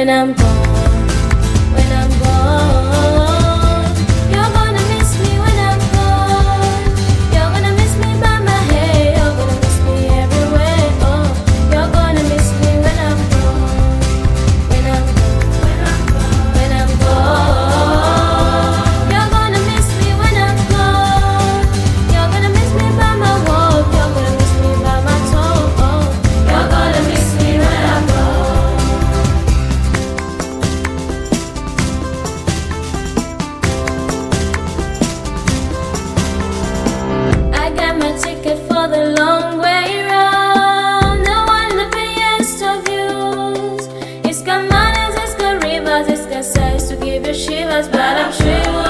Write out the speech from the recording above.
when I'm gone. When I'm gone, you're gonna miss me when I'm gone. You're gonna miss me by my hair. You're gonna miss me everywhere. Oh, you're gonna miss me when I'm gone. When I'm gone. When I'm gone, you're gonna miss me when I'm gone. You're gonna miss me by my walk. You're gonna miss me by my talk. Oh, you're gonna miss me when I'm gone. I got my ticket for the long way round. No one in the biggest of views. It's got mountains, it's got rivers, it's got sights to give you shivers, but I'm sure you